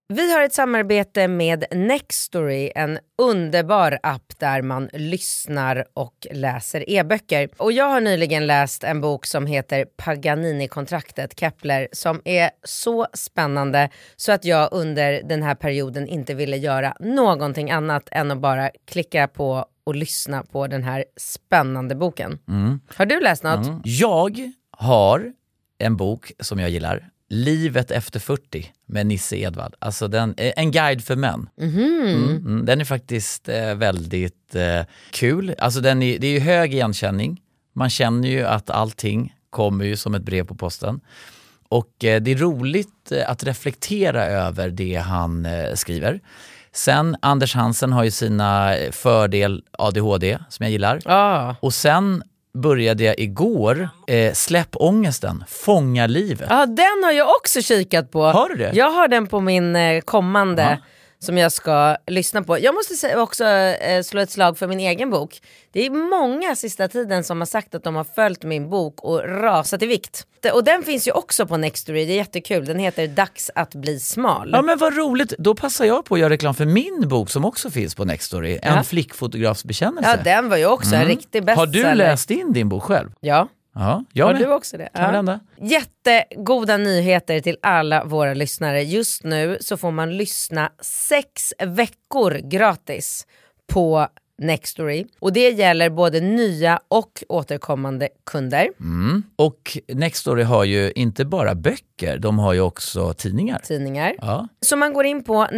Vi har ett samarbete med Nextory, en underbar app där man lyssnar och läser e-böcker. Och jag har nyligen läst en bok som heter Paganini-kontraktet, Kepler, som är så spännande så att jag under den här perioden inte ville göra någonting annat än att bara klicka på och lyssna på den här spännande boken. Har du läst något? Jag har en bok som jag gillar. Livet efter 40 med Nisse Edvard. Alltså en guide för män. Den är faktiskt väldigt kul. Alltså det är ju hög igenkänning. Man känner ju att allting kommer ju som ett brev på posten. Och det är roligt att reflektera över det han skriver. Sen Anders Hansen har ju sina fördel ADHD som jag gillar. Och sen började jag igår Släpp ångesten, fånga livet. Ja, den har jag också kikat på. Har du det? Jag har den på min kommande som jag ska lyssna på. Jag måste också slå ett slag för min egen bok. Det är många sista tiden som har sagt att de har följt min bok och rasat i vikt. Och den finns ju också på Nextory, det är jättekul. Den heter Dags att bli smal. Ja, men vad roligt. Då passar jag på att göra reklam för min bok som också finns på Nextory. En flickfotografs bekännelse. Ja, den var ju också en riktig bestseller. Har du läst in din bok själv? Ja. Ja, jag har med. du också det? Ja. Jättegoda nyheter till alla våra lyssnare. Just nu så får man lyssna 6 veckor gratis på Nextory. Och det gäller både nya och återkommande kunder. Och Nextory har ju inte bara böcker, de har ju också tidningar. Ja. Så man går in på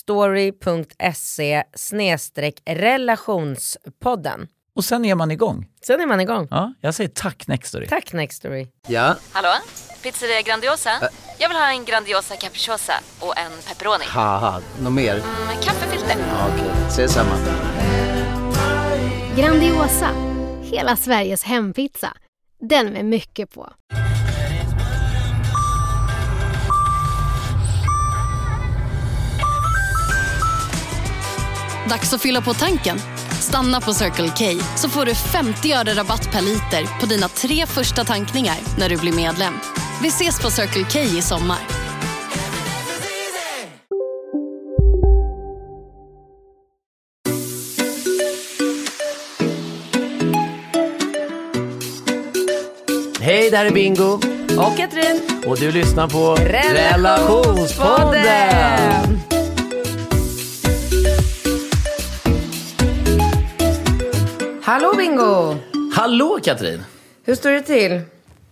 nextory.se/relationspodden. Och sen är man igång. Ja, jag säger tack Nextory. Tack Nextory. Ja. Hallå? Pizzeria Grandiosa? Jag vill ha en Grandiosa capriciosa och en pepperoni. Haha, något mer? Kaffefilter. Ja, okej, ses samma. Grandiosa, hela Sveriges hempizza. Den med mycket på. Dags att fylla på tanken. Stanna på Circle K så får du 50 öre rabatt per liter på dina 3 första tankningar när du blir medlem. Vi ses på Circle K i sommar. Hej, där är Bingo. Och Katrin. Och du lyssnar på Relationspodden. Hallå Bingo. Hallå Katrin. Hur står det till?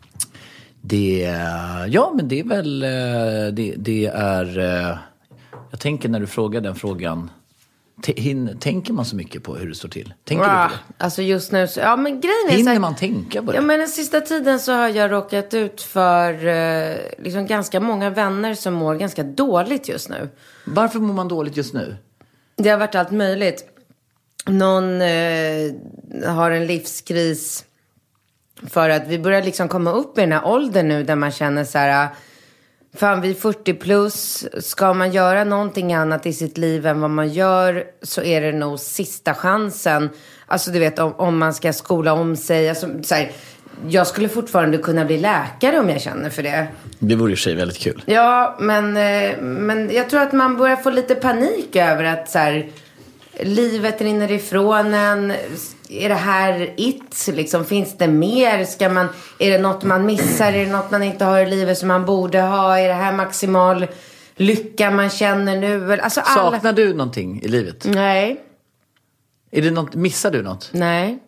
Men det är väl det är jag tänker när du frågar den frågan tänker man så mycket på hur det står till? Tänker du på det? Alltså just nu så, men grejen är hinner så här, man tänka på det? Ja, men den sista tiden så har jag råkat ut för liksom ganska många vänner som mår ganska dåligt just nu. Varför mår man dåligt just nu? Det har varit allt möjligt. Någon har en livskris för att vi börjar liksom komma upp i den här åldern nu där man känner så här, fan vi är 40 plus, ska man göra någonting annat i sitt liv än vad man gör så är det nog sista chansen. Alltså du vet om man ska skola om sig, alltså, så här, jag skulle fortfarande kunna bli läkare om jag känner för det. Det vore ju sig väldigt kul. Ja, men jag tror att man börjar få lite panik över att så här, livet rinner ifrån en. Är det här it? Liksom, finns det mer? Är det något man missar? Är det något man inte har i livet som man borde ha? Är det här maximal lycka man känner nu? Alltså, saknar du någonting i livet? Nej. Missar du något? Nej.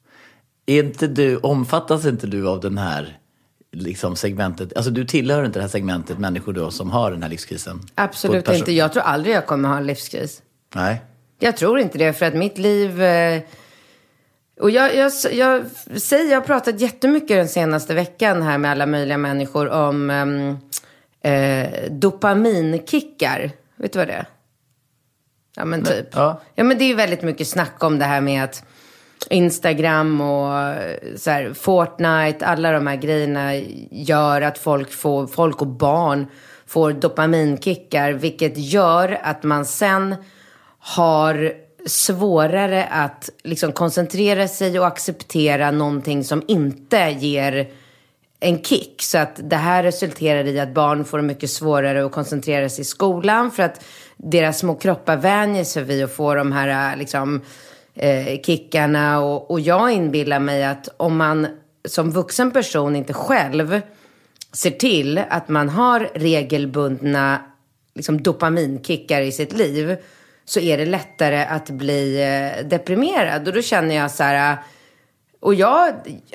Omfattas inte du av den här liksom segmentet? Alltså du tillhör inte det här segmentet människor då som har den här livskrisen? Absolut inte. Jag tror aldrig jag kommer ha en livskris. Nej. Jag tror inte det, för att mitt liv... Och jag har pratat jättemycket den senaste veckan här med alla möjliga människor om dopaminkickar. Vet du vad det är? Ja, men typ. Ja, men det är ju väldigt mycket snack om det här med att Instagram och så här, Fortnite, alla de här grejerna gör att folk och barn får dopaminkickar, vilket gör att man sen har svårare att liksom koncentrera sig och acceptera någonting som inte ger en kick. Så att det här resulterar i att barn får mycket svårare att koncentrera sig i skolan. För att deras små kroppar vänjer sig vid att få de här liksom, kickarna. Och jag inbillar mig att om man som vuxen person inte själv ser till att man har regelbundna liksom, dopaminkickar i sitt liv, så är det lättare att bli deprimerad. Och då känner jag så här... Och jag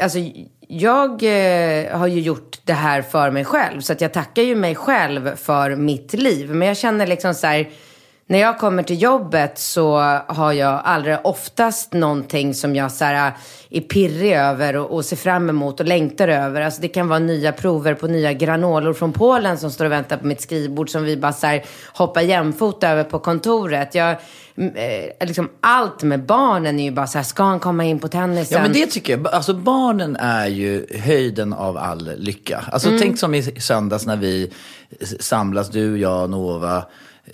har ju gjort det här för mig själv. Så att jag tackar ju mig själv för mitt liv. Men jag känner liksom så här... När jag kommer till jobbet så har jag allra oftast någonting som jag så här, är pirrig över och ser fram emot och längtar över. Alltså det kan vara nya prover på nya granoler från Polen som står och väntar på mitt skrivbord som vi bara så här, hoppar jämfota över på kontoret. Liksom allt med barnen är ju bara så här, ska han komma in på tennisen? Ja, men det tycker jag. Alltså barnen är ju höjden av all lycka. Alltså tänk som i söndags när vi samlas, du, jag, Nova...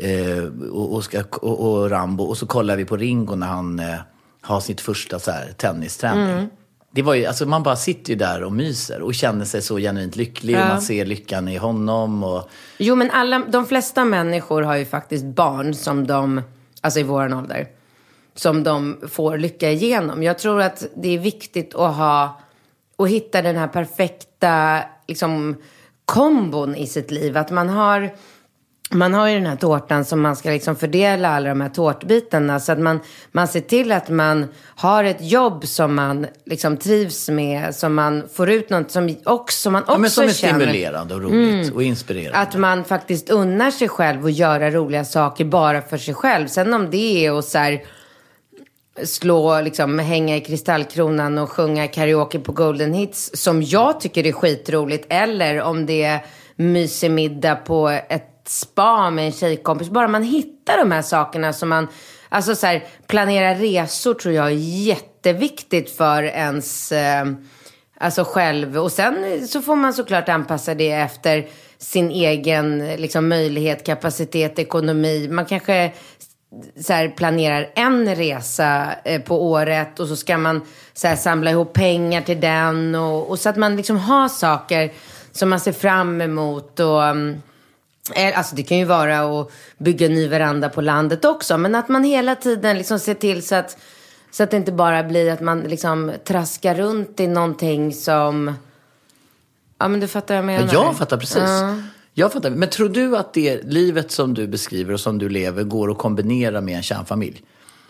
och Rambo, och så kollar vi på Ringo när han har sitt första så här, tennisträning. Det var ju, alltså man bara sitter ju där och myser och känner sig så genuint lycklig och man ser lyckan i honom och... Jo, men de flesta människor har ju faktiskt barn som de, alltså i våran ålder, som de får lycka igenom. Jag tror att det är viktigt att hitta den här perfekta liksom kombon i sitt liv, att man har ju den här tårtan som man ska liksom fördela alla de här tårtbitarna. Så att man ser till att man har ett jobb som man liksom trivs med. Som man får ut något som man också men som är känner. stimulerande och roligt och inspirerande. Att man faktiskt unnar sig själv och göra roliga saker bara för sig själv. Sen om det är att så här, liksom, hänga i Kristallkronan och sjunga karaoke på Golden Hits. Som jag tycker är skitroligt. Eller om det är mysig middag på ett spa med en tjejkompis. Bara man hittar de här sakerna som man... Alltså så här, planera resor tror jag är jätteviktigt för ens... Alltså själv. Och sen så får man såklart anpassa det efter sin egen liksom, möjlighet, kapacitet, ekonomi. Man kanske så här, planerar en resa på året och så ska man så här, samla ihop pengar till den. Och så att man liksom har saker som man ser fram emot och... Alltså det kan ju vara att bygga en ny veranda på landet också. Men att man hela tiden liksom ser till så att det inte bara blir att man liksom traskar runt i någonting som... Ja, men du fattar vad jag menar. Jag fattar precis. Jag fattar. Men tror du att det livet som du beskriver och som du lever går att kombinera med en kärnfamilj?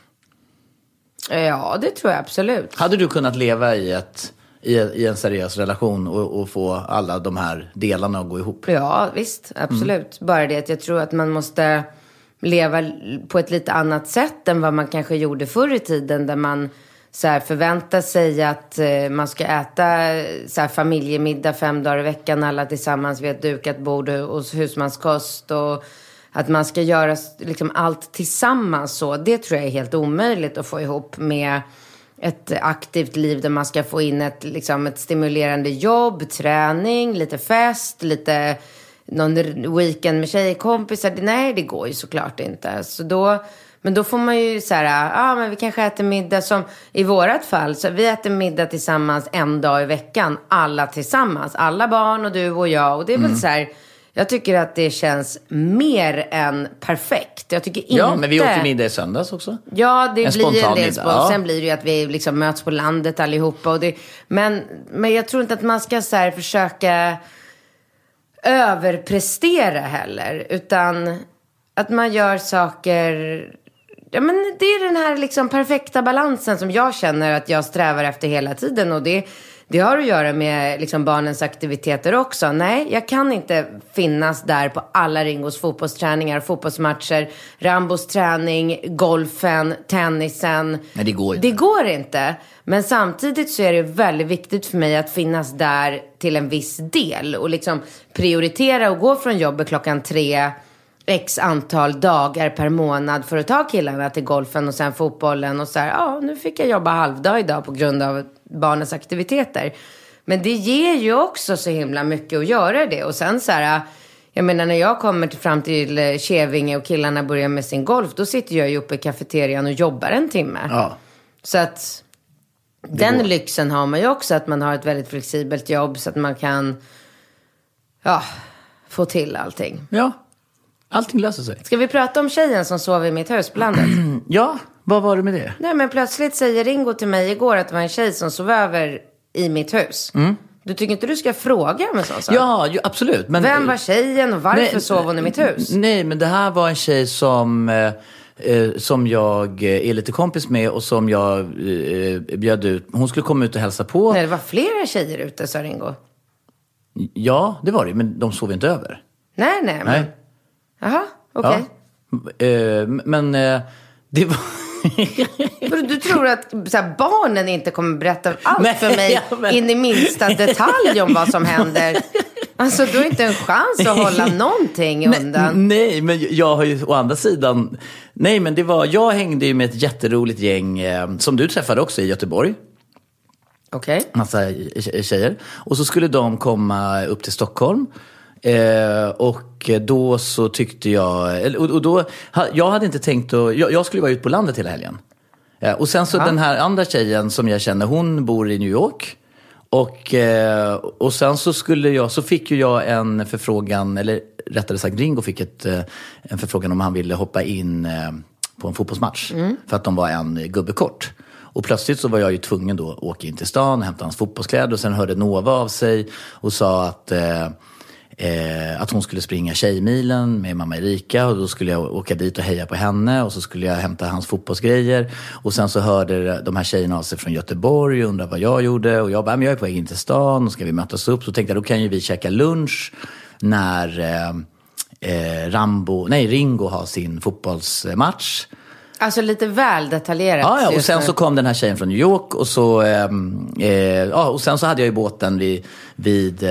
Ja, det tror jag absolut. Hade du kunnat leva i en seriös relation och få alla de här delarna att gå ihop? Ja, visst. Absolut. Bara det att jag tror att man måste leva på ett lite annat sätt än vad man kanske gjorde förr i tiden. Där man så här förväntar sig att man ska äta så här familjemiddag 5 dagar i veckan. Alla tillsammans vid ett dukat bord och husmanskost. Och att man ska göra liksom allt tillsammans så. Det tror jag är helt omöjligt att få ihop med... ett aktivt liv där man ska få in ett stimulerande jobb, träning, lite fest, lite någon weekend med tjejkompisar. Nej, det går ju såklart inte. Men då får man ju så här, men vi kanske äter middag som i vårat fall. Så vi äter middag tillsammans 1 dag i veckan. Alla tillsammans. Alla barn och du och jag. Och det är väl så här... Jag tycker att det känns mer än perfekt. Jag tycker inte... Ja, men vi åker middag i söndags också. Ja, det blir en del middag. Sen blir det ju att vi liksom möts på landet allihopa. Och men jag tror inte att man ska så här försöka överprestera heller. Utan att man gör saker... Ja, men det är den här liksom perfekta balansen som jag känner att jag strävar efter hela tiden. Och det har att göra med liksom barnens aktiviteter också. Nej, jag kan inte finnas där på alla Ringos fotbollsträningar, fotbollsmatcher, Rambos träning, golfen, tennisen. Nej, det går inte. Det går inte. Men samtidigt så är det väldigt viktigt för mig att finnas där till en viss del. Och liksom prioritera och gå från jobbet 3:00 x antal dagar per månad för att ta killarna till golfen och sen fotbollen och så här, nu fick jag jobba halvdag idag på grund av barnens aktiviteter. Men det ger ju också så himla mycket att göra det. Och sen så här, jag menar när jag kommer fram till Kävinge och killarna börjar med sin golf, då sitter jag ju uppe i kafeterian och jobbar 1 timme. Ja. Så att Den lyxen har man ju också, att man har ett väldigt flexibelt jobb så att man kan få till allting. Ja, allting löser sig. Ska vi prata om tjejen som sov i mitt hus på landet? Ja, vad var det med det? Nej, men plötsligt säger Ringo till mig igår att det var en tjej som sov över i mitt hus. Du tycker inte du ska fråga om en sån sak? Ja, ju, absolut. Men, vem var tjejen och varför sov hon i mitt hus? Nej, men det här var en tjej som jag är lite kompis med och som jag bjöd ut. Hon skulle komma ut och hälsa på. Nej, det var flera tjejer ute, sa Ringo. Ja, det var det, men de sov inte över. Nej. Men... Jaha, okej. Ja. Men det var... Du tror att så här, barnen inte kommer berätta allt för mig in i minsta detalj om vad som händer? Alltså, du har inte en chans att hålla någonting undan. Nej, men jag har ju å andra sidan... Nej, men jag hängde ju med ett jätteroligt gäng som du träffade också i Göteborg. Okej. Massa tjejer. Och så skulle de komma upp till Stockholm. Och då så tyckte jag... Och då, jag hade inte tänkt att... Jag skulle vara ute på landet hela helgen. Och sen så den här andra tjejen som jag känner, hon bor i New York. Och sen så fick ju jag en förfrågan, eller rättare sagt Ringo fick en förfrågan om han ville hoppa in på en fotbollsmatch. För att de var en gubbe kort. Och plötsligt så var jag ju tvungen då att åka in till stan och hämta hans fotbollskläder. Och sen hörde Nova av sig och sa att hon skulle springa Tjejmilen med mamma Erika. Och då skulle jag åka dit och heja på henne. Och så skulle jag hämta hans fotbollsgrejer. Och sen så hörde de här tjejerna av sig från Göteborg och undrade vad jag gjorde. Och jag bara, men jag är på väg in till stan och ska vi mötas upp. Så tänkte jag, då kan ju vi käka lunch när Ringo har sin fotbollsmatch. Alltså lite väl detaljerat. Ja, och sen så kom den här tjejen från New York och så och sen så hade jag ju båten vid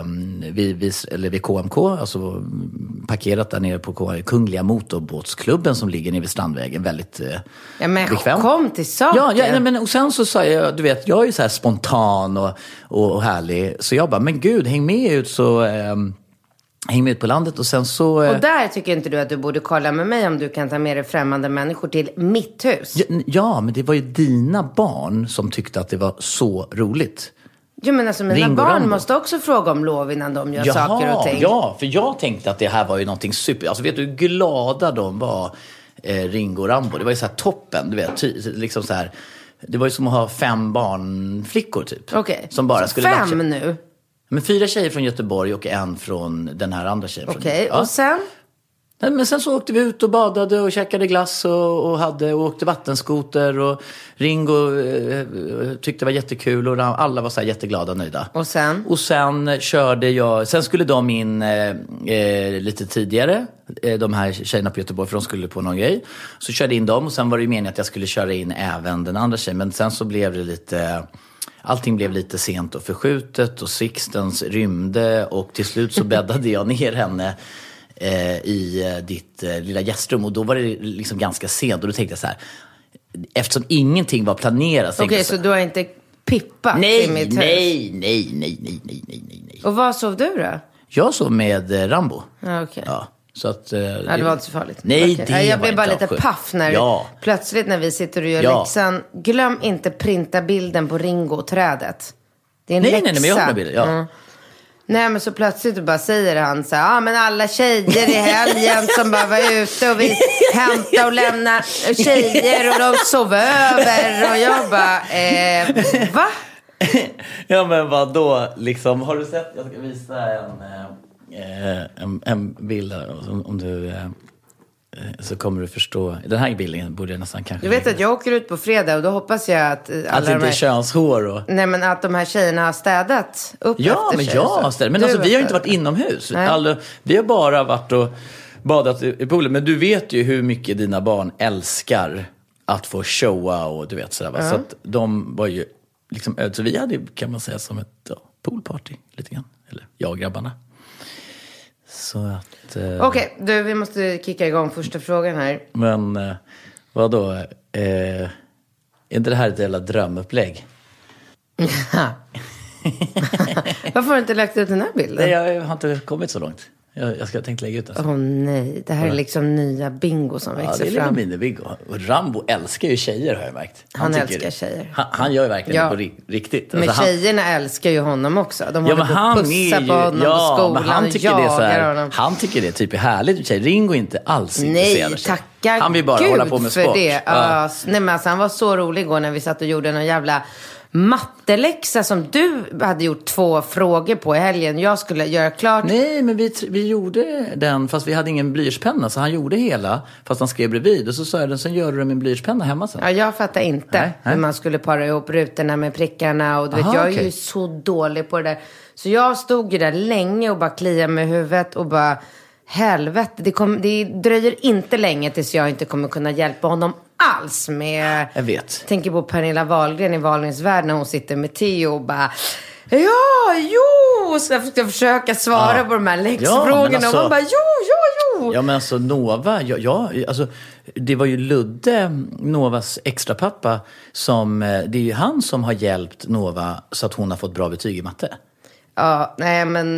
KMK, alltså parkerat där nere på Kungliga motorbåtsklubben som ligger nere vid Strandvägen, väldigt bekväm. Kom till saken. Ja, men och sen så sa jag, du vet, jag är ju så här spontan och härlig, så jag bara, men gud, häng med ut så häng med ut på landet och sen så... Och där tycker inte du att du borde kolla med mig om du kan ta med dig främmande människor till mitt hus? Ja, men det var ju dina barn som tyckte att det var så roligt. Jo, men alltså mina barn måste också fråga om lov innan de gör saker och ting. Ja, för jag tänkte att det här var ju någonting super... Alltså vet du hur glada de var, Ringo och Rambo? Det var ju så här toppen, du vet, liksom så här... Det var ju som att ha 5 barnflickor typ. Okej, som bara skulle 5 nu? Men 4 tjejer från Göteborg och en från den här andra tjejen. Okej, och sen? Men sen så åkte vi ut och badade och käkade glass och åkte vattenskoter. Och Ringo tyckte det var jättekul och alla var så här jätteglada och nöjda. Och sen? Och sen körde jag... Sen skulle de in lite tidigare, de här tjejerna på Göteborg, för de skulle på någon grej. Så körde in dem och sen var det ju meningen att jag skulle köra in även den andra tjejen. Men sen så blev det lite... Allting blev lite sent och förskjutet och Sixtens rymde och till slut så bäddade jag ner henne i ditt lilla gästrum och då var det liksom ganska sent och då tänkte jag så här, eftersom ingenting var planerat. Okej, så du har inte pippat i mitt hus? Nej. Och vad sov du då? Jag sov med Rambo. Okej. Ja. Så att, det var inte så farligt. Nej, okay. det jag blev bara inte lite paff när plötsligt när vi sitter och gör läxan. Glöm inte printa bilden på Ringo-trädet. Det är en läxa. Nej, men jag har bilden, ja. Nej, men så plötsligt bara säger han så här, men alla tjejer i helgen som bara var ute och vi hämtade och lämnade tjejer och de sov över och jag bara, va? Ja, men vad då liksom, har du sett, jag ska visa en bild om du så kommer du förstå. Den här bilden borde jag nästan kanske... Du vet att jag åker ut på fredag och då hoppas jag att... Att det inte är könshår och... Nej, men att de här tjejerna har städat upp efter sig. Ja, men alltså vi har inte varit inomhus. Vi har bara varit och badat i poolen. Men du vet ju hur mycket dina barn älskar att få showa och du vet sådär. Va? Så att de var ju liksom... Så vi hade, kan man säga, som ett poolparty lite grann. Eller jag och grabbarna. Så att... Okej, du, vi måste kicka igång första frågan här. Men vadå? Är inte det här ett jävla drömupplägg? Varför har du inte lagt ut den här bilden? Nej, jag har inte kommit så långt. Jag ska tänka lägga ut den. Åh nej, det här är liksom nya Bingo som växer det är fram. lilla Bingo. Och Rambo älskar ju tjejer, har jag märkt. Han älskar tjejer. Han gör ju verkligen det på riktigt. Men alltså, tjejerna älskar ju honom också. De håller på han att pussa på honom på skolan men han tycker och det är så här, honom. han tycker det är typ härligt. Ringo är inte alls intresserad. Nej, tacka han vill bara Gud hålla på med för sport. det. Nej, men alltså, han var så rolig igår när vi satt och gjorde någon jävla matteläxa som du hade gjort 2 frågor på i helgen. Jag skulle göra klart. Nej, men vi gjorde den fast vi hade ingen blyertspenna. Så han gjorde hela fast han skrev bredvid. Och så sa jag den, sen gör du det med en blyertspenna hemma sen. Ja, jag fattar inte hur man skulle para ihop rutorna med prickarna. Och du vet, jag är ju så dålig på det där. Så jag stod ju där länge och bara kliade med huvudet och bara, helvete, det dröjer inte länge tills jag inte kommer kunna hjälpa honom alls med... Jag vet. Tänker på Pernilla Wahlgren i Wahlgrens värld när hon sitter med Theo och bara... Ja, jo! Så jag ska försöka svara på de här läxfrågorna. Alltså, och man bara, jo! Ja, men alltså Nova, alltså, det var ju Ludde, Novas extra pappa, som, det är ju han som har hjälpt Nova så att hon har fått bra betyg i matte. Ja, nej men,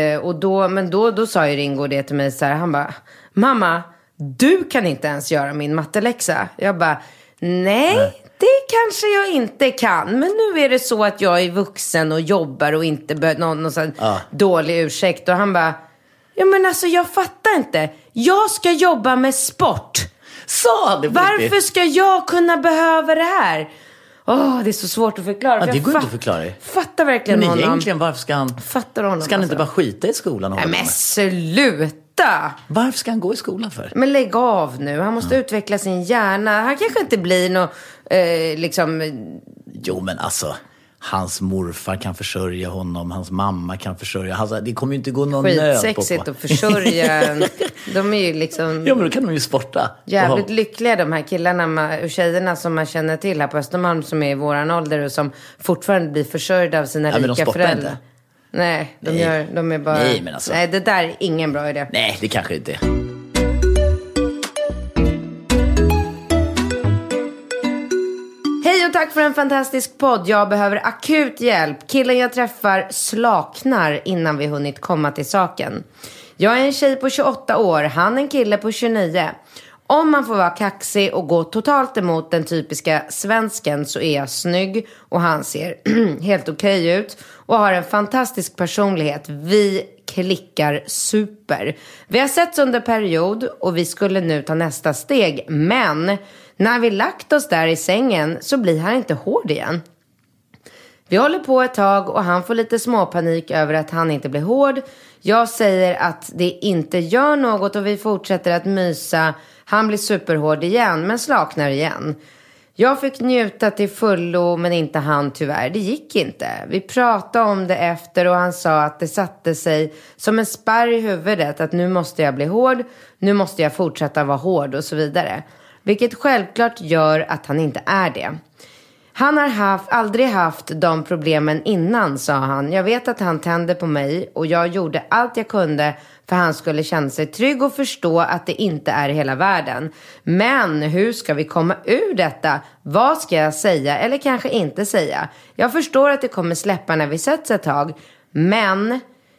då sa ju Ringo det till mig så här, han bara, mamma, du kan inte ens göra min matteläxa. Jag bara, nej, det kanske jag inte kan. Men nu är det så att jag är vuxen och jobbar och inte behöver någon sån dålig ursäkt. Och han bara, ja men alltså jag fattar inte. Jag ska jobba med sport. Sa det. Varför ska jag kunna behöva det här? Det är så svårt att förklara. Ja, det går inte att förklara. Fattar verkligen men honom. Egentligen, varför ska han... Fattar honom. Ska han inte bara skita i skolan? Nej, men sluta! Varför ska han gå i skolan för? Men lägg av nu. Han måste utveckla sin hjärna. Han kanske inte blir någon liksom... Jo, men alltså... Hans morfar kan försörja honom. Hans mamma kan försörja. Alltså, det kommer ju inte gå någon nöd på. Skitsexigt att försörja. De är ju liksom... Ja, men då kan de ju sporta. Jävligt lyckliga de här killarna och tjejerna som man känner till här på Östermalm som är i våran ålder och som fortfarande blir försörjda av sina rika föräldrar. Inte. Nej, de är bara... Nej, men alltså... Nej, det där är ingen bra idé. Nej, det kanske inte är. Hej och tack för en fantastisk podd. Jag behöver akut hjälp. Killen jag träffar slaknar innan vi hunnit komma till saken. Jag är en tjej på 28 år. Han en kille på 29. Om man får vara kaxig och gå totalt emot den typiska svensken så är jag snygg. Och han ser helt okej ut. Och har en fantastisk personlighet. Vi klickar super. Vi har setts under period och vi skulle nu ta nästa steg. Men när vi lagt oss där i sängen så blir han inte hård igen. Vi håller på ett tag och han får lite småpanik över att han inte blir hård. Jag säger att det inte gör något och vi fortsätter att mysa. Han blir superhård igen men slaknar igen. Jag fick njuta till fullo men inte han tyvärr. Det gick inte. Vi pratade om det efter och han sa att det satte sig som en spärr i huvudet. Att nu måste jag bli hård. Nu måste jag fortsätta vara hård och så vidare. Vilket självklart gör att han inte är det. Han har aldrig haft de problemen innan, sa han. Jag vet att han tände på mig och jag gjorde allt jag kunde för han skulle känna sig trygg och förstå att det inte är hela världen. Men hur ska vi komma ur detta? Vad ska jag säga eller kanske inte säga? Jag förstår att det kommer släppa när vi sätts ett tag. Men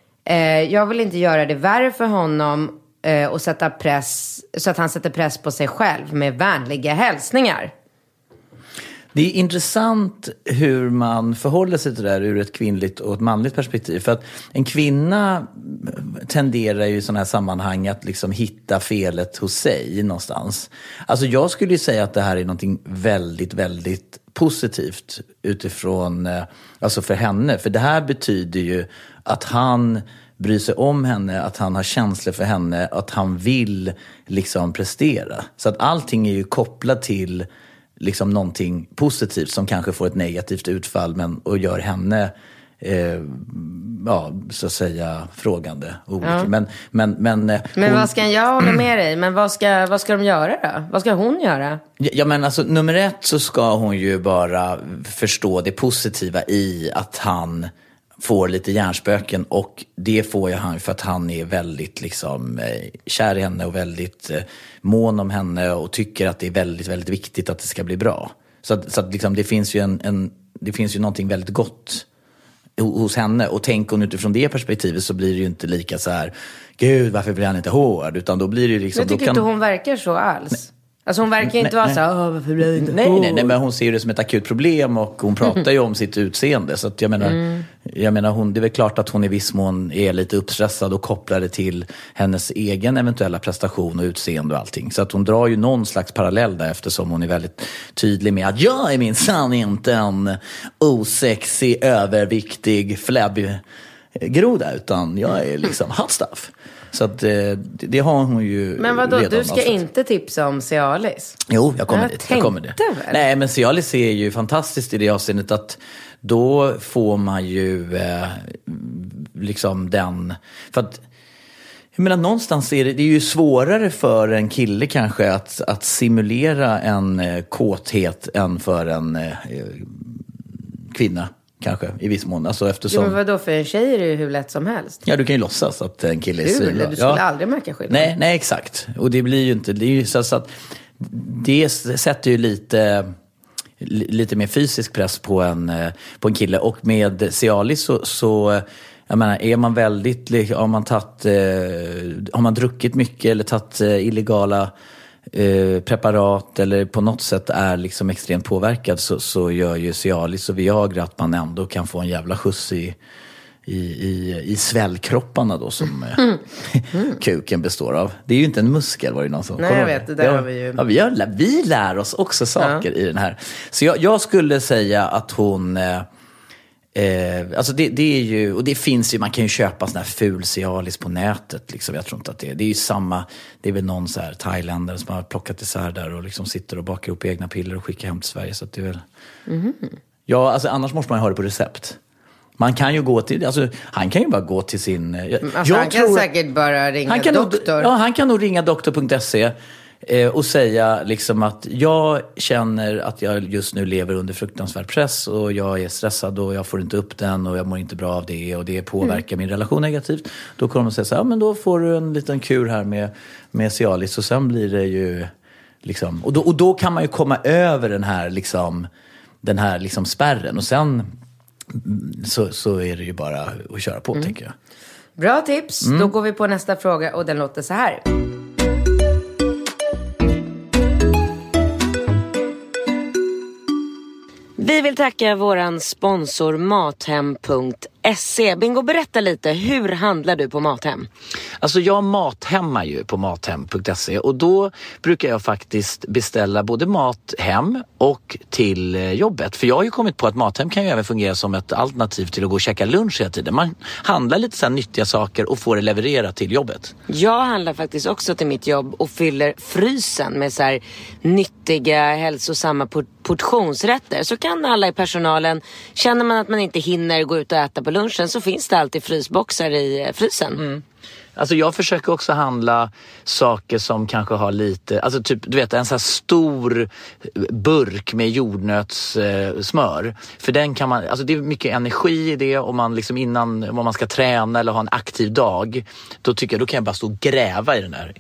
jag vill inte göra det värre för honom och sätta press, så att han sätter press på sig själv med vänliga hälsningar. Det är intressant hur man förhåller sig till det där ur ett kvinnligt och ett manligt perspektiv. För att en kvinna tenderar ju i sådana här sammanhang att liksom hitta felet hos sig någonstans. Alltså jag skulle ju säga att det här är någonting väldigt, väldigt positivt utifrån, alltså för henne. För det här betyder ju att han bryr sig om henne, att han har känslor för henne, att han vill liksom prestera. Så att allting är ju kopplat till liksom någonting positivt som kanske får ett negativt utfall och gör henne så att säga frågande. Ja. Men vad ska jag hålla med dig? Men vad ska de göra då? Vad ska hon göra? Ja, men alltså nummer 1 så ska hon ju bara förstå det positiva i att han får lite hjärnspöken, och det får ju han för att han är väldigt liksom kär i henne och väldigt mån om henne och tycker att det är väldigt, väldigt viktigt att det ska bli bra. Så att liksom, det finns ju det finns ju någonting väldigt gott hos henne. Och tänk hon utifrån det perspektivet så blir det ju inte lika så här, gud varför blir han inte hård? Utan då blir det ju liksom... Jag tycker inte hon verkar så alls. Alltså hon verkar inte vara så här, varför blir det inte hård? Nej, men hon ser ju det som ett akut problem och hon pratar ju om sitt utseende. Så att jag menar hon, det är väl klart att hon i viss mån är lite uppstressad och kopplar det till hennes egen eventuella prestation och utseende och allting. Så att hon drar ju någon slags parallell där eftersom hon är väldigt tydlig med att jag är minsann inte en osexig, överviktig, flabby groda utan jag är liksom hot stuff. Så att det har hon ju. Men vadå, redan du ska inte tipsa om Cialis? Jo, jag kommer dit. Jag kommer det. Väl. Nej, men Cialis är ju fantastiskt i det avseendet att då får man ju liksom den... För att, jag menar, någonstans är det är ju svårare för en kille kanske att simulera en kåthet än för en kvinna. Kanske, i viss mån. Alltså eftersom... Jo, men vadå, för en tjej är det ju hur lätt som helst. Ja, du kan ju låtsas att en kille är svinbra. Du skulle aldrig märka skillnad. Nej, exakt. Och det blir ju inte... Det är ju så att det sätter ju lite mer fysisk press på en kille. Och med Cialis så jag menar, är man väldigt... Har man druckit mycket eller tagit illegala preparat eller på något sätt är liksom extremt påverkad så gör ju Cialis och Viagra att man ändå kan få en jävla skjuts i svällkropparna då som kuken består av. Det är ju inte en muskel, var det någon som... Nej, jag vet, det där har vi ju... Ja, vi lär oss också saker i den här. Så jag skulle säga att hon... alltså det är ju, och det finns ju, man kan ju köpa sån här ful Cialis på nätet liksom. Jag tror inte att det är ju samma, det är väl någon så här thailändare som har plockat isär där och liksom sitter och bakar upp egna piller och skickar hem till Sverige, så att det är väl ja, alltså annars måste man ju ha det på recept. Man kan ju gå till, alltså han kan ju bara gå till sin alltså, han kan säkert bara ringa doktor. Han kan nog ringa doktor.se och säga liksom att jag känner att jag just nu lever under fruktansvärd press och jag är stressad och jag får inte upp den och jag mår inte bra av det och det påverkar min relation negativt. Då kommer de säga så här, ja, men då får du en liten kur här med Cialis och sen blir det ju liksom, och då kan man ju komma över den här liksom spärren och sen så är det ju bara att köra på, tänker jag. Bra tips. Då går vi på nästa fråga och den låter så här. Vi vill tacka våran sponsor Mathem.se. Bingo, berätta lite, hur handlar du på Mathem? Alltså jag mathemmar ju på Mathem.se och då brukar jag faktiskt beställa både mat hem och till jobbet. För jag har ju kommit på att Mathem kan ju även fungera som ett alternativ till att gå och käka lunch hela tiden. Man handlar lite så här nyttiga saker och får det levererat till jobbet. Jag handlar faktiskt också till mitt jobb och fyller frysen med så här nyttiga, hälsosamma portionsrätter. Så kan alla i personalen, känner man att man inte hinner gå ut och äta på lunchen så finns det alltid frysboxar i frysen. Alltså jag försöker också handla saker som kanske har lite, alltså typ du vet en så här stor burk med jordnötssmör. För den kan man, alltså det är mycket energi i det och man liksom innan om man ska träna eller ha en aktiv dag, då tycker jag då kan jag bara stå och gräva i den där.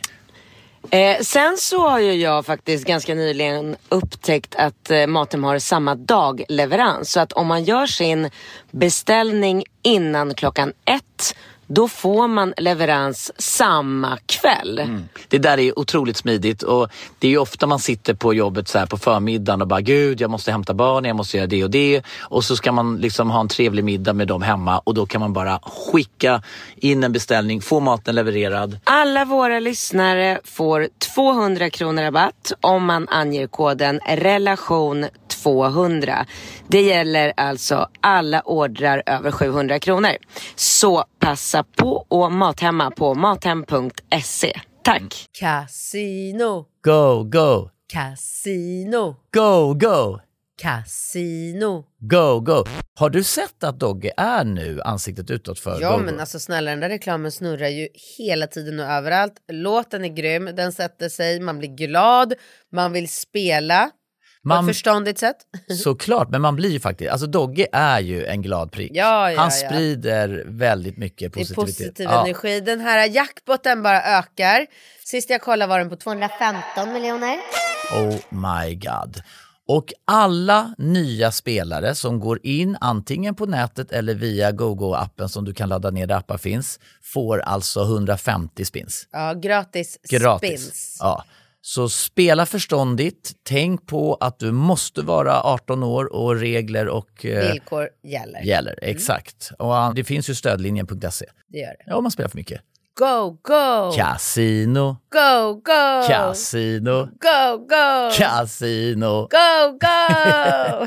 Sen så har ju jag faktiskt ganska nyligen upptäckt att Mathem har samma dagleverans. Så att om man gör sin beställning innan 1:00, då får man leverans samma kväll. Det där är otroligt smidigt och det är ju ofta man sitter på jobbet så här på förmiddagen och bara gud, jag måste hämta barn, jag måste göra det och det. Och så ska man liksom ha en trevlig middag med dem hemma och då kan man bara skicka in en beställning, få maten levererad. Alla våra lyssnare får 200 kronor rabatt om man anger koden relation 200. Det gäller alltså alla ordrar över 700 kronor. Så passa på och mathemma på mathem.se. Tack. Casino. Go, go. Casino. Go, go. Casino. Go, go. Har du sett att Dogge är nu ansiktet utåt för Ja, Go, men go? alltså snälla, den där reklamen snurrar ju hela tiden och överallt. Låten är grym, den sätter sig, man blir glad, man vill spela på ett förståndigt sätt. Såklart, men man blir ju faktiskt, alltså Dogge är ju en glad prick. Han sprider väldigt mycket positivitet. Det är positiv energi. Den här jackpotten bara ökar. Sist jag kollade var den på 215 miljoner. Oh my god. Och alla nya spelare som går in antingen på nätet eller via GoGo-appen som du kan ladda ner där appar finns får alltså 150 spins. Ja, gratis spins. Ja. Så spela förståndigt. Tänk på att du måste vara 18 år och regler och villkor gäller. Exakt. Och det finns ju stödlinjen.se. Det gör det. Ja, om man spelar för mycket. Go, go! Casino. Go, go! Casino. Go, go! Casino. Go, go!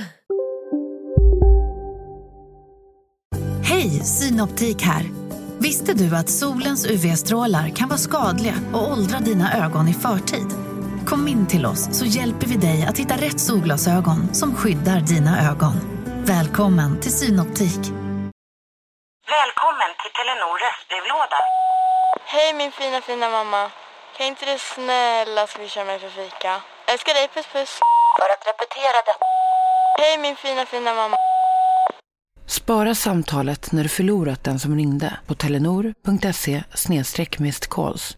Hej, Synoptik här. Visste du att solens UV-strålar kan vara skadliga och åldra dina ögon i förtid? Kom in till oss så hjälper vi dig att hitta rätt solglasögon som skyddar dina ögon. Välkommen till Synoptik. Välkommen till Telenor röstbrevlåda. Hej min fina mamma. Kan inte du snälla swisha mig för fika? Älskar dig, puss puss. För att repetera det. Hej min fina mamma. Spara samtalet när du förlorat den som ringde på telenor.se/missed-calls.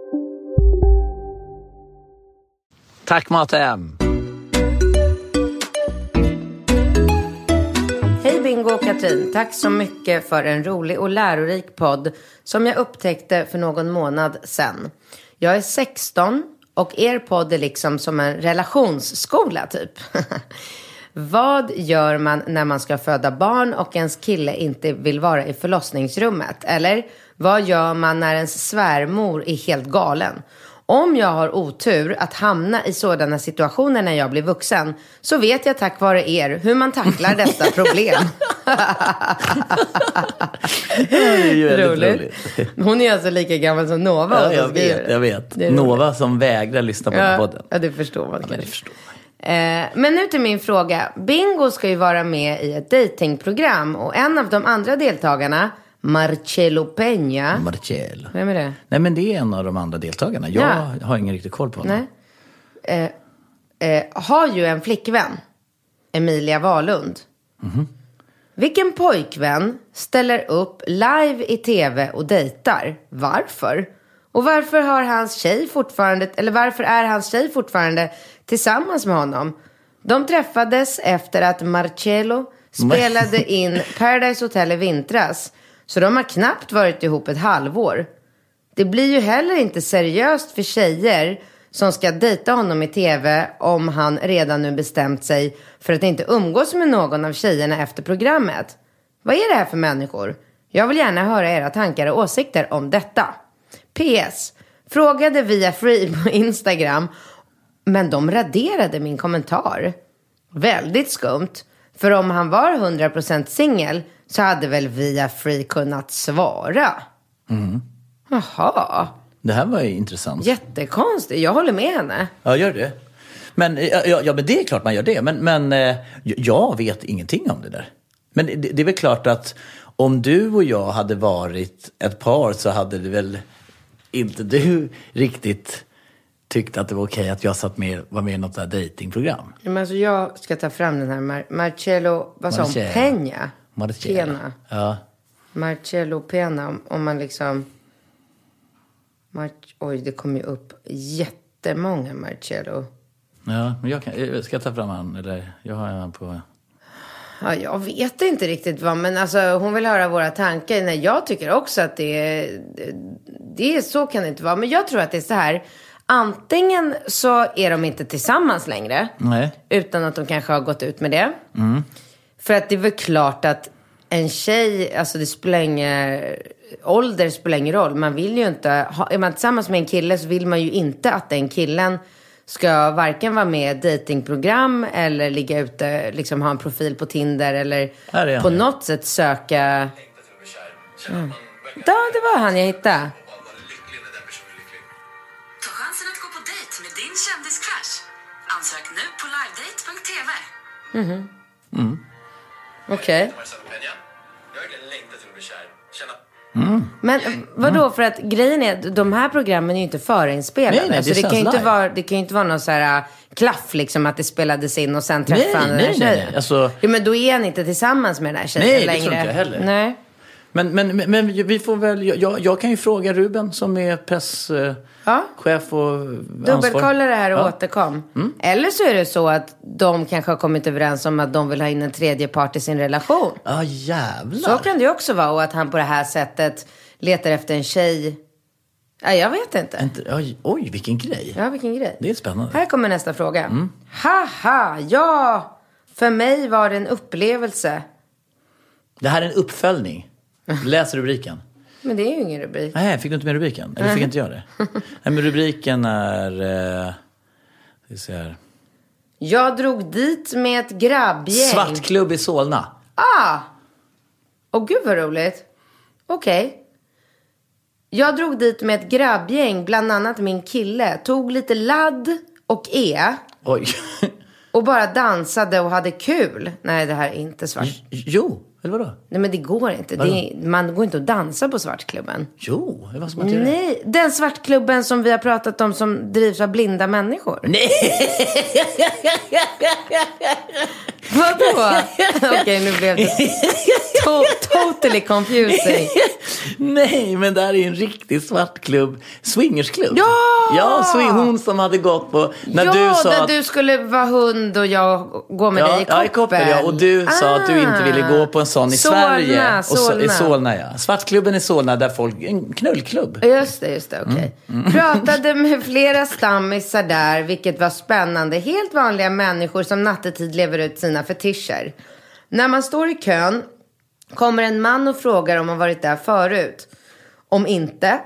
Tack Mathem. Hej Bingo och Katrin, tack så mycket för en rolig och lärorik podd som jag upptäckte för någon månad sedan. Jag är 16 och er podd är liksom som en relationsskola typ. Vad gör man när man ska föda barn och ens kille inte vill vara i förlossningsrummet? Eller vad gör man när ens svärmor är helt galen? Om jag har otur att hamna i sådana situationer när jag blir vuxen så vet jag tack vare er hur man tacklar dessa problem. Det är ju roligt. Hon är alltså lika gammal som Nova. Ja, jag vet. Nova som vägrar lyssna på den podden. Ja, det förstår man. Men nu till min fråga. Bingo ska ju vara med i ett datingprogram och en av de andra deltagarna, Marcelo Peña. Marcelo. Vem är det? Nej, men det är en av de andra deltagarna. Jag har ingen riktigt koll på honom. Har ju en flickvän, Emilia Wahlund. Mm-hmm. Vilken pojkvän ställer upp live i tv och dejtar? Varför? Och varför är hans tjej fortfarande tillsammans med honom? De träffades efter att Marcelo spelade in Paradise Hotel i vintras. Så de har knappt varit ihop ett halvår. Det blir ju heller inte seriöst för tjejer som ska dejta honom i tv om han redan nu bestämt sig för att inte umgås med någon av tjejerna efter programmet. Vad är det här för människor? Jag vill gärna höra era tankar och åsikter om detta. PS. Frågade via Free på Instagram, men de raderade min kommentar. Väldigt skumt. För om han var 100% singel så hade väl via Free kunnat svara. Mm. Jaha. Det här var ju intressant. Jättekonstigt. Jag håller med henne. Ja, gör det. Men, men det är klart man gör det. Men jag vet ingenting om det där. Men det är väl klart att om du och jag hade varit ett par så hade det väl inte du riktigt tyckt att det var okej att jag var med i något där datingprogram. Men alltså jag ska ta fram den här Marcelo, vad sa hon? Peña. Marcelo. Ja. Marcelo Peña, om man liksom... Oj, det kommer ju upp jättemånga Marcelo. Ja, men jag ska ta fram han, eller jag har han på... Ja, jag vet inte riktigt vad, men alltså hon vill höra våra tankar. Nej, jag tycker också att det är så kan det inte vara. Men jag tror att det är så här. Antingen så är de inte tillsammans längre. Nej. Utan att de kanske har gått ut med det. Mm. För att det är väl klart att en tjej, alltså ålder spelar ingen roll. Man vill ju inte, är man tillsammans med en kille så vill man ju inte att den killen ska varken vara med i ett datingprogram eller ligga ute, liksom ha en profil på Tinder eller på något sätt söka. Mm. Ja, det var han jag hittade. Ta chansen att gå på dejt med din kändiscrush. Ansök nu på livedate.tv. Mhm. Mm. Okej. Men vadå, för att grejen är de här programmen är ju inte förinspelade. Nej, så det kan ju inte vara någon så här klaff liksom att det spelades in och sen träffade han den här tjejen. Nej. Alltså... Ja, men då är han inte tillsammans med den här tjejen längre. Nej, det tror inte jag heller. Nej. Men vi får väl, jag kan ju fråga Ruben som är presschef och ansvarig. Dubbelkolla det här och återkom. Eller så är det så att de kanske har kommit överens om att de vill ha in en tredje part i sin relation. Ja, jävlar. Så kan det ju också vara. Och att han på det här sättet letar efter en tjej. Ja, jag vet inte. Oj, vilken grej. Ja, vilken grej. Det är spännande. Här kommer nästa fråga. Haha, ja. För mig var det en upplevelse. Det här är en uppföljning. Läs rubriken. Men det är ju ingen rubrik. Nej, fick du inte med rubriken? Eller fick inte jag det? Nej, men rubriken är... vi ser. Jag drog dit med ett grabbgäng. Svartklubb i Solna. Gud vad roligt. Okej. Jag drog dit med ett grabbgäng, bland annat min kille. Tog lite ladd och Oj. och bara dansade och hade kul. Nej, det här är inte svart. Jo, eller vadå? Nej, men det går inte. Man går inte att dansa på svartklubben. Jo, det var som att göra. Nej, den svartklubben som vi har pratat om som drivs av blinda människor. Nej! Vadå? Okej, nu blev det totally confusing. Nej, men det här är en riktig svartklubb. Swingersklubb. Ja! Hon som hade gått på... När du sa där att... du skulle vara hund och jag gå med dig i koppel. Ja, i koppel, ja. Och du sa att du inte ville gå på en sån i Sverige. Solna. I Solna, ja. Svartklubben i Solna där folk... En knullklubb. Just det, okej. Pratade med flera stammisar där, vilket var spännande. Helt vanliga människor som nattetid lever ut sina fetischer. När man står i kön kommer en man och frågar om han varit där förut. Om inte,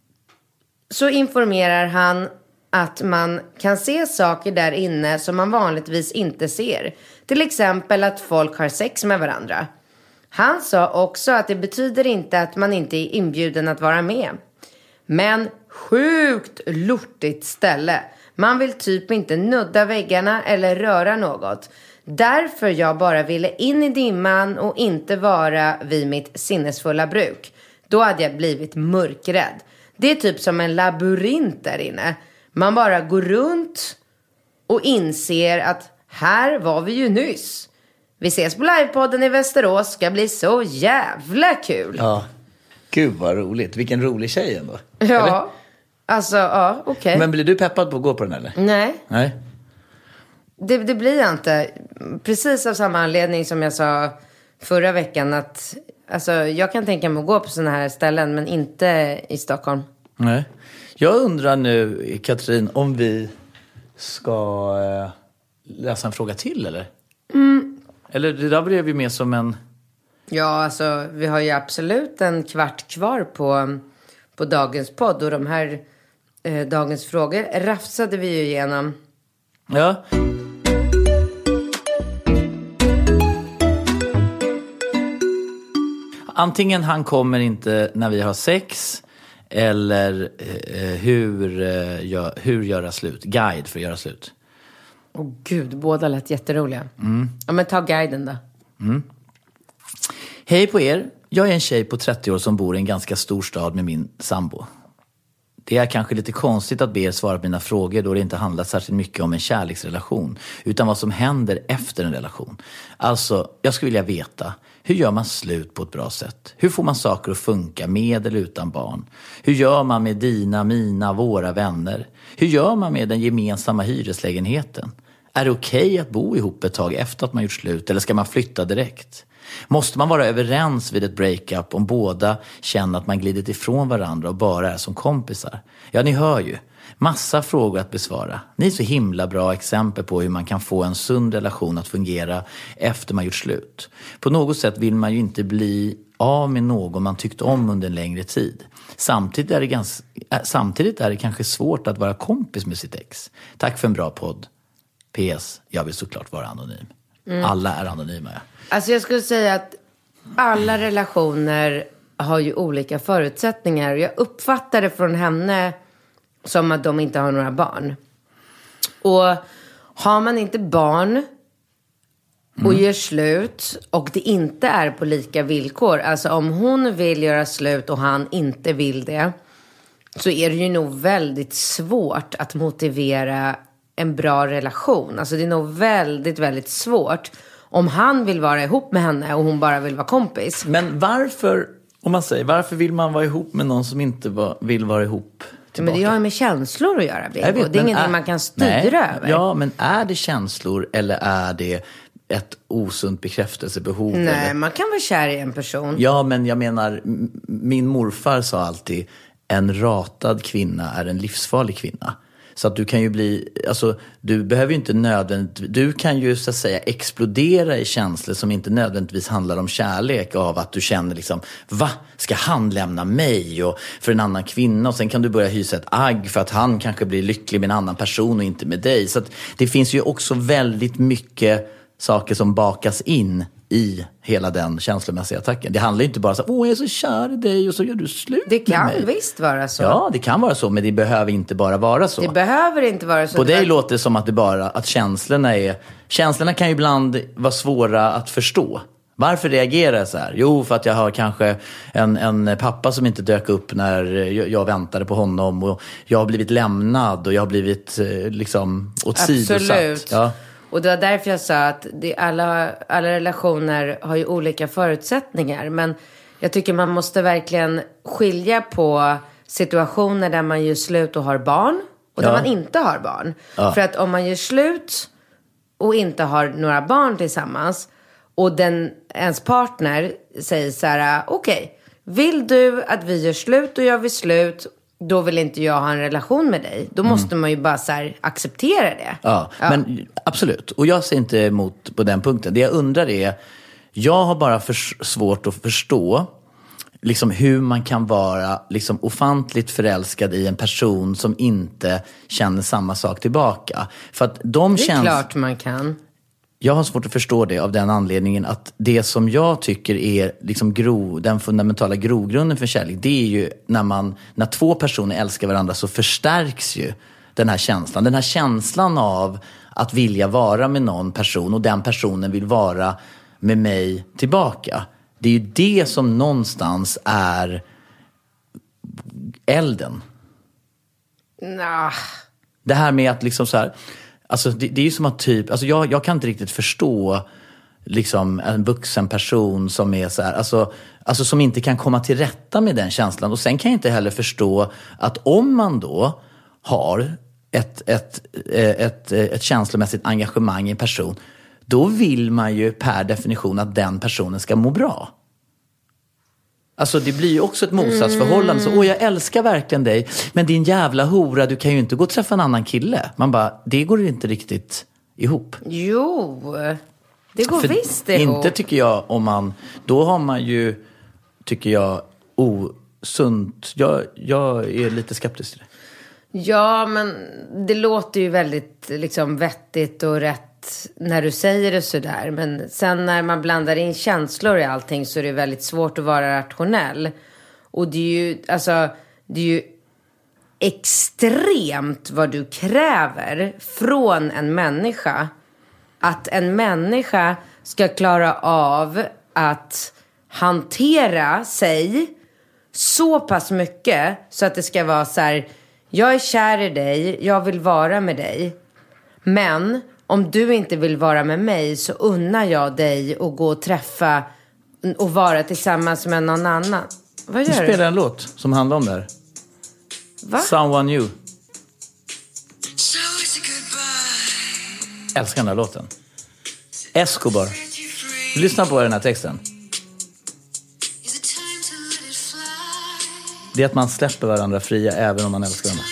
så informerar han att man kan se saker där inne som man vanligtvis inte ser. Till exempel att folk har sex med varandra. Han sa också att det betyder inte att man inte är inbjuden att vara med. Men sjukt lortigt ställe. Man vill typ inte nudda väggarna eller röra något. Därför jag bara ville in i dimman och inte vara vid mitt sinnesfulla bruk. Då hade jag blivit mörkrädd. Det är typ som en labyrint där inne. Man bara går runt och inser att här var vi ju nyss. Vi ses på livepodden i Västerås. Ska bli så jävla kul. Ja, gud vad roligt. Vilken rolig tjej ändå. Ja, eller? Alltså, ja, okej. Men blir du peppad på att gå på den eller? Nej. Det blir jag inte. Precis av samma anledning som jag sa förra veckan. Att alltså, jag kan tänka mig att gå på såna här ställen, men inte i Stockholm. Nej. Jag undrar nu, Katrin, om vi ska läsa en fråga till, eller? Eller det där blev ju mer som en... Ja, alltså vi har ju absolut en kvart kvar på dagens podd. Och de här dagens frågor rafsade vi ju igenom. Ja. Antingen han kommer inte när vi har sex, eller hur göra slut. Guide för att göra slut. Åh gud, båda lät jätteroliga. Ja, men ta guiden då. Hej på er. Jag är en tjej på 30 år som bor i en ganska stor stad med min sambo. Det är kanske lite konstigt att be er svara på mina frågor då det inte handlar särskilt mycket om en kärleksrelation, utan vad som händer efter en relation. Alltså, jag skulle vilja veta, hur gör man slut på ett bra sätt? Hur får man saker att funka med eller utan barn? Hur gör man med dina, mina, våra vänner? Hur gör man med den gemensamma hyreslägenheten? Är det okej att bo ihop ett tag efter att man gjort slut, eller ska man flytta direkt? Måste man vara överens vid ett breakup om båda känner att man glidit ifrån varandra och bara är som kompisar? Ja, ni hör ju. Massa frågor att besvara. Ni är så himla bra exempel på hur man kan få en sund relation att fungera efter man gjort slut. På något sätt vill man ju inte bli av med någon man tyckt om under en längre tid. Samtidigt är det kanske svårt att vara kompis med sitt ex. Tack för en bra podd. PS, jag vill såklart vara anonym. Alla är anonyma, ja. Alltså jag skulle säga att alla relationer har ju olika förutsättningar. Jag uppfattar det från henne som att de inte har några barn. Och har man inte barn och gör slut och det inte är på lika villkor. Alltså om hon vill göra slut och han inte vill det, så är det ju nog väldigt svårt att motivera en bra relation. Alltså det är nog väldigt, väldigt svårt om han vill vara ihop med henne och hon bara vill vara kompis. Men varför vill man vara ihop med någon som inte vill vara ihop tillbaka. Men det har ju med känslor att göra, Bingo. Vet, det är ingenting man kan styra över. Ja, men är det känslor eller är det ett osunt bekräftelsebehov? Nej, eller? man kan vara kär i en person. Ja, men jag menar, min morfar sa alltid, en ratad kvinna är en livsfarlig kvinna. Så att du kan ju bli, alltså du behöver ju inte nödvändigtvis, du kan ju så att säga explodera i känslor som inte nödvändigtvis handlar om kärlek, av att du känner liksom, va? Ska han lämna mig och för en annan kvinna? Och sen kan du börja hysa ett agg för att han kanske blir lycklig med en annan person och inte med dig. Så att det finns ju också väldigt mycket saker som bakas in i hela den känslomässiga attacken. Det handlar ju inte bara så, jag är så kär i dig och så gör du slut Det kan med mig. visst vara så. Ja, det kan vara så, men det behöver inte bara vara så. Det behöver inte vara så. På dig låter det som att det bara, att känslorna kan ju ibland vara svåra att förstå. Varför reagerar jag så här? Jo, för att jag har kanske en pappa som inte dök upp när jag väntade på honom, och jag har blivit lämnad och jag har blivit liksom åsidosatt. Absolut. Ja. Och det var därför jag sa att alla relationer har ju olika förutsättningar. Men jag tycker man måste verkligen skilja på situationer där man gör slut och har barn och där man inte har barn. Ja. För att om man gör slut och inte har några barn tillsammans och ens partner säger så här, okej, vill du att vi gör slut och gör vi slut, då vill inte jag ha en relation med dig. Då måste man ju bara så här acceptera det. Ja, men absolut. Och jag ser inte emot på den punkten. Det jag undrar är, jag har bara svårt att förstå liksom hur man kan vara liksom ofantligt förälskad i en person som inte känner samma sak tillbaka. För att det är klart man kan. Jag har svårt att förstå det av den anledningen att det som jag tycker är liksom den fundamentala grogrunden för kärlek, det är ju när två personer älskar varandra, så förstärks ju den här känslan. Den här känslan av att vilja vara med någon person och den personen vill vara med mig tillbaka. Det är ju det som någonstans är elden. Nah. Det här med att liksom så här, alltså det är ju som att typ, alltså jag kan inte riktigt förstå liksom en vuxen person som är så här, alltså som inte kan komma till rätta med den känslan. Och sen kan jag inte heller förstå att om man då har ett känslomässigt engagemang i en person, då vill man ju per definition att den personen ska må bra. Alltså det blir ju också ett motsatsförhållande. Så, jag älskar verkligen dig, men din jävla hora, du kan ju inte gå och träffa en annan kille. Man bara, det går inte riktigt ihop. Jo, det går visst ihop. Inte tycker jag, då har man ju, tycker jag, osunt. Jag är lite skeptisk till det. Ja, men det låter ju väldigt liksom vettigt och rätt när du säger det sådär. Men sen när man blandar in känslor i allting så är det väldigt svårt att vara rationell. Och det är ju extremt vad du kräver från en människa. Att en människa ska klara av att hantera sig så pass mycket så att det ska vara så här: jag är kär i dig, jag vill vara med dig. Men om du inte vill vara med mig så unnar jag dig att gå och träffa och vara tillsammans med någon annan. Vad gör du? Du spelar en låt som handlar om det här. Va? Someone New. Älskar den här låten. Escobar. Lyssna på den här texten. Det är att man släpper varandra fria även om man älskar varandra.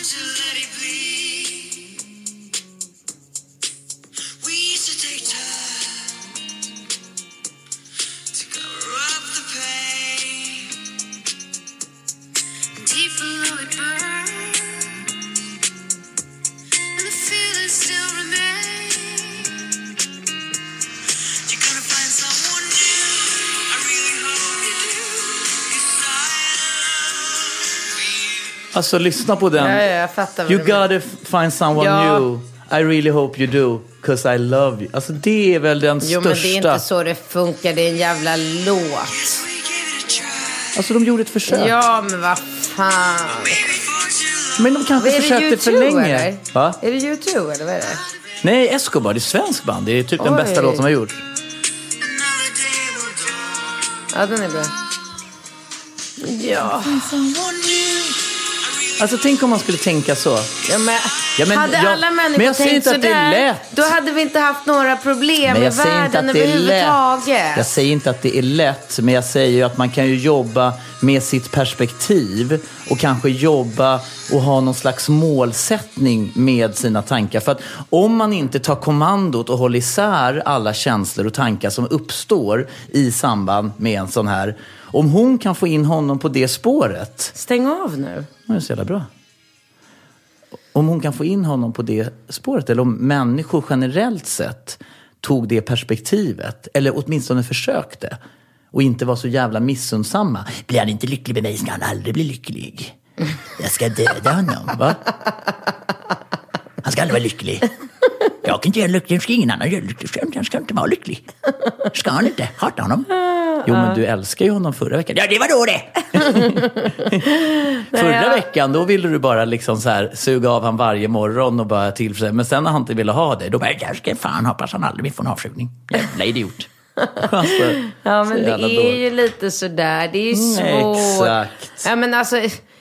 Alltså lyssna på den. Ja, jag fattar vad You du menar. gotta find someone new. I really hope you do. 'Cause I love you. Alltså det är väl den största. Jo, men det är inte så det funkar. Det är en jävla låt. Alltså de gjorde ett försök. Ja, men vad fan. Men de kanske försökte för länge. Eller? Va? Är det U2 eller vad är det? Nej, Escobar, det är svensk band. Det är typ den bästa låt som har gjorts. Ja, den är bra. Ja. Alltså tänk om man skulle tänka så. Hade alla människor tänkt sådär, då hade vi inte haft några problem med världen överhuvudtaget. Jag säger inte att det är lätt, men jag säger ju att man kan ju jobba med sitt perspektiv och kanske jobba och ha någon slags målsättning med sina tankar. För att om man inte tar kommandot och håller isär alla känslor och tankar som uppstår i samband med en sån här, om hon kan få in honom på det spåret. Stäng av nu. Det är så jävla bra. Om hon kan få in honom på det spåret, eller om människor generellt sett tog det perspektivet, eller åtminstone försökte, och inte var så jävla missundsamma. Blir han inte lycklig med mig ska han aldrig bli lycklig. Jag ska döda honom, va? Han ska aldrig vara lycklig. Jag kan inte göra lycklig, ska ingen annan göra lycklig. Han ska inte vara lycklig. Ska han inte? Hata honom. Jo, men du älskar ju honom förra veckan. Ja, det var då det! Förra veckan, då ville du bara liksom så här suga av han varje morgon och bara tillfredsställa. Men sen när han inte ville ha det, då bara, jag ska fan hoppas han aldrig får en avsugning. Jävla idiot. Alltså, ja, men det är ju lite sådär. Det är ju svårt. Exakt. Ja, men alltså,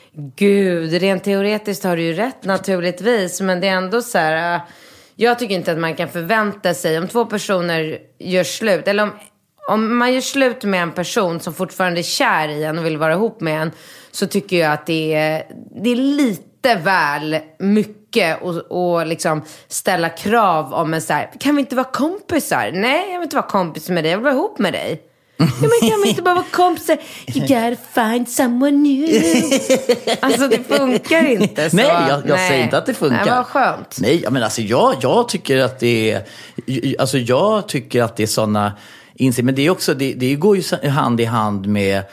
gud, rent teoretiskt har du ju rätt naturligtvis. Men det är ändå så här, jag tycker inte att man kan förvänta sig, om två personer gör slut, eller om man gör slut med en person som fortfarande är kär i en och vill vara ihop med en, så tycker jag att det är lite väl mycket och liksom ställa krav om en så här, kan vi inte vara kompisar? Nej, jag vill inte vara kompis med dig, jag vill vara ihop med dig. Ja, men kan vi inte bara vara kompisar? You gotta find someone new. Alltså det funkar inte så. Nej, jag säger inte att det funkar. Nej, vad skönt. Nej, men alltså jag tycker att det är, alltså jag tycker att det är såna insikt, men det är också, det går ju hand i hand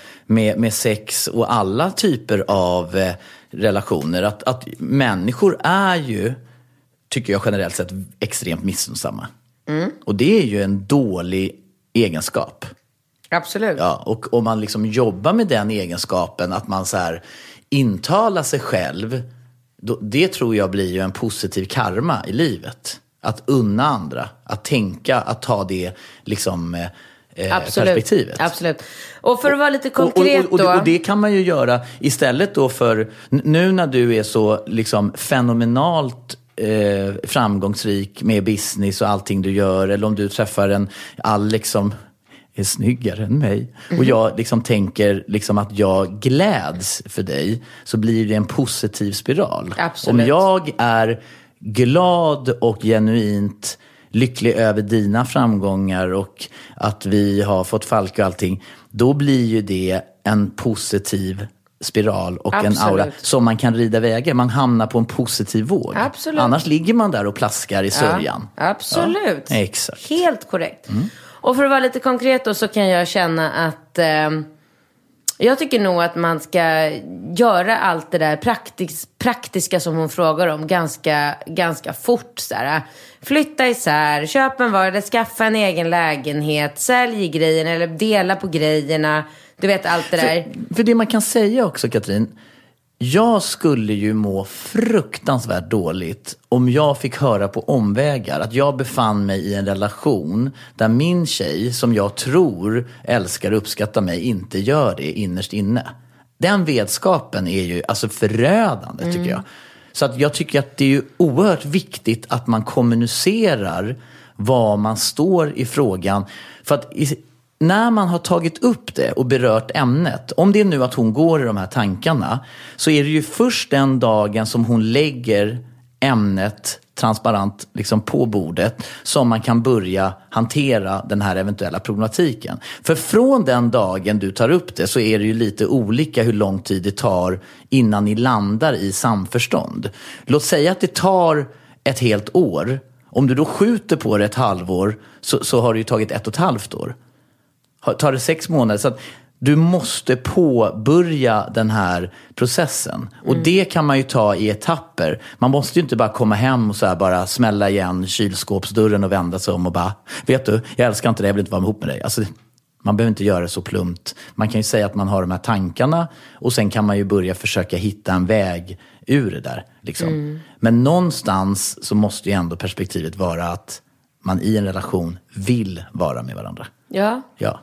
med sex och alla typer av relationer, att människor är ju, tycker jag generellt sett, extremt missunnsamma. Och det är ju en dålig egenskap. Absolut. Ja, och om man liksom jobbar med den egenskapen, att man så här intalar sig själv, det tror jag blir ju en positiv karma i livet. Att unna andra, att tänka, att ta det liksom perspektivet. Absolut. Och för att vara lite konkret då. Och det kan man ju göra istället då, för nu när du är så liksom fenomenalt framgångsrik med business och allting du gör, eller om du träffar en Alex som är snyggare än mig och jag liksom tänker liksom att jag gläds för dig, så blir det en positiv spiral. Absolut. Om jag är glad och genuint lycklig över dina framgångar och att vi har fått Falk och allting, då blir ju det en positiv spiral och en aura som man kan rida vägen. Man hamnar på en positiv våg. Absolut. Annars ligger man där och plaskar i sörjan. Ja, absolut. Ja, exakt. Helt korrekt. Och för att vara lite konkret då, så kan jag känna att jag tycker nog att man ska göra allt det där praktiska som hon frågar om ganska fort. Så här. Flytta isär, köp en vara, skaffa en egen lägenhet, sälj grejerna eller dela på grejerna. Du vet, allt det där. För det man kan säga också, Katrin, jag skulle ju må fruktansvärt dåligt om jag fick höra på omvägar att jag befann mig i en relation där min tjej, som jag tror älskar och uppskattar mig, inte gör det innerst inne. Den vetskapen är ju alltså förödande, tycker jag. Så att jag tycker att det är ju oerhört viktigt att man kommunicerar vad man står i frågan. För att när man har tagit upp det och berört ämnet, om det är nu att hon går i de här tankarna, så är det ju först den dagen som hon lägger ämnet transparent liksom på bordet som man kan börja hantera den här eventuella problematiken. För från den dagen du tar upp det så är det ju lite olika hur lång tid det tar innan ni landar i samförstånd. Låt säga att det tar ett helt år. Om du då skjuter på det ett halvår så har det ju tagit 1,5 år. Tar det 6 månader, så att du måste påbörja den här processen. Och det kan man ju ta i etapper. Man måste ju inte bara komma hem och så här bara smälla igen kylskåpsdörren och vända sig om och bara, vet du, jag älskar inte dig, jag vill inte vara ihop med dig. Alltså, man behöver inte göra det så plumpt. Man kan ju säga att man har de här tankarna och sen kan man ju börja försöka hitta en väg ur det där. Liksom. Men någonstans så måste ju ändå perspektivet vara att man i en relation vill vara med varandra. Ja. Ja.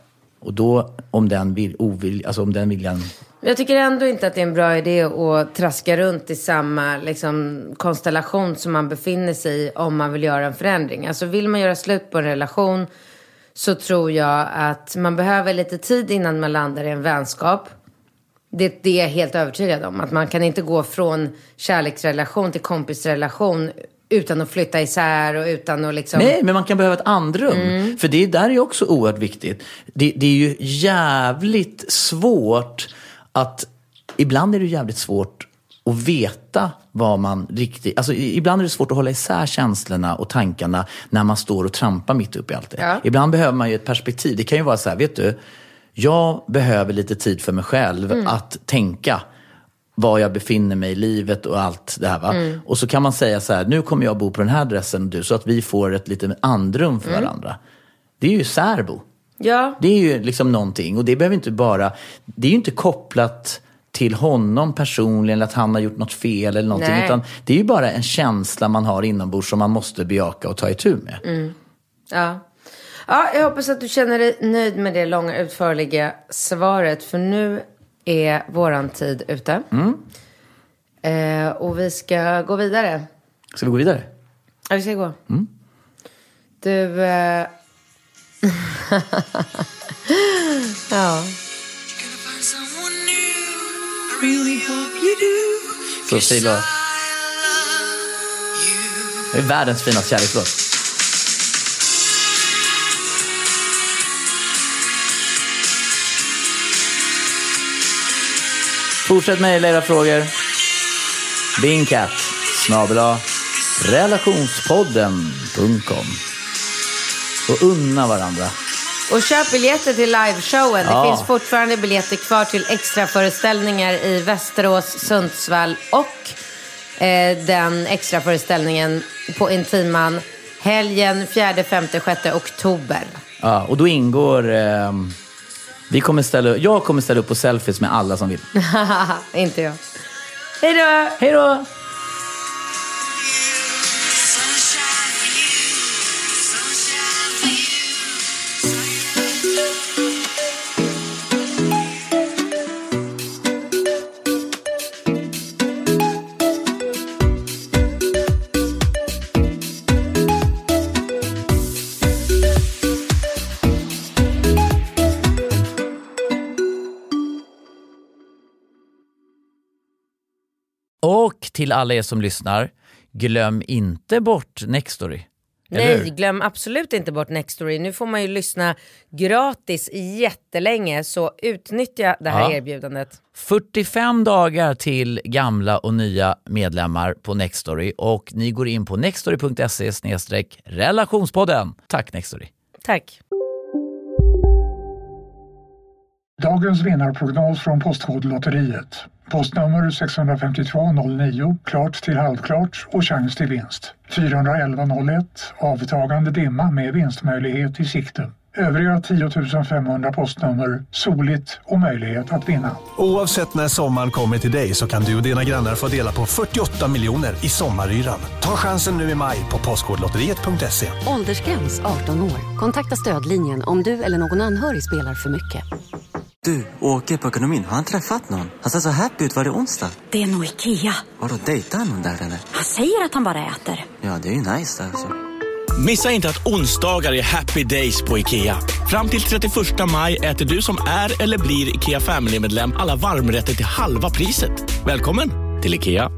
Och då, om den viljan... Jag tycker ändå inte att det är en bra idé att traska runt i samma liksom, konstellation som man befinner sig i om man vill göra en förändring. Alltså vill man göra slut på en relation så tror jag att man behöver lite tid innan man landar i en vänskap. Det är jag helt övertygad om. Att man kan inte gå från kärleksrelation till kompisrelation utan att flytta isär och utan att liksom... Nej, men man kan behöva ett andrum. För det där är också oerhört viktigt. Det är ju jävligt svårt att... Ibland är det jävligt svårt att veta vad man riktigt... Alltså ibland är det svårt att hålla isär känslorna och tankarna när man står och trampar mitt upp i allt det. Ja. Ibland behöver man ju ett perspektiv. Det kan ju vara så här, vet du... Jag behöver lite tid för mig själv att tänka var jag befinner mig i livet och allt det här, va? Och så kan man säga så här, nu kommer jag bo på den här adressen du, så att vi får ett litet andrum för varandra. Det är ju särbo. Ja. Det är ju liksom någonting, och det behöver inte bara, det är ju inte kopplat till honom personligen eller att han har gjort något fel eller någonting. Nej. Utan det är ju bara en känsla man har inombords som man måste bejaka och ta itu med. Ja. Ja, jag hoppas att du känner dig nöjd med det långa utförliga svaret. För nu är våran tid ute. Och vi ska gå vidare. Ska vi gå vidare? Ja, vi ska gå. Du... ja. Så Silo. Det är världens finaste kärlekslåt. Fortsätt mejla era frågor. bingkat@relationspodden.com. Och unna varandra. Och köp biljetter till liveshowen. Det finns fortfarande biljetter kvar till extra föreställningar i Västerås, Sundsvall och den extra föreställningen på Intiman helgen 4, 5, 6 oktober. Ja, och då ingår... jag kommer ställa upp på selfies med alla som vill. Inte jag. Hej då! Hej då! Och till alla er som lyssnar, glöm inte bort Nextory. Nej, glöm absolut inte bort Nextory. Nu får man ju lyssna gratis jättelänge, så utnyttja det här erbjudandet. 45 dagar till gamla och nya medlemmar på Nextory, och ni går in på nextory.se/relationspodden. Tack Nextory. Tack. Dagens vinnarprognos från Postkodlotteriet. Postnummer 65209, klart till halvklart och chans till vinst. 41101, avtagande dimma med vinstmöjlighet i sikte. Övriga 10 500 postnummer, soligt och möjlighet att vinna. Oavsett när sommaren kommer till dig så kan du och dina grannar få dela på 48 miljoner i sommaryran. Ta chansen nu i maj på postkodlotteriet.se. Åldersgräns 18 år. Kontakta stödlinjen om du eller någon anhörig spelar för mycket. Du, Åke på ekonomin, har han träffat någon? Han ser så happy ut, var det onsdag? Det är nog Ikea. Har du dejtat någon där eller? Han säger att han bara äter. Ja, det är ju nice där alltså. Missa inte att onsdagar är happy days på Ikea. Fram till 31 maj äter du som är eller blir Ikea Family-medlem alla varmrätter till halva priset. Välkommen till Ikea.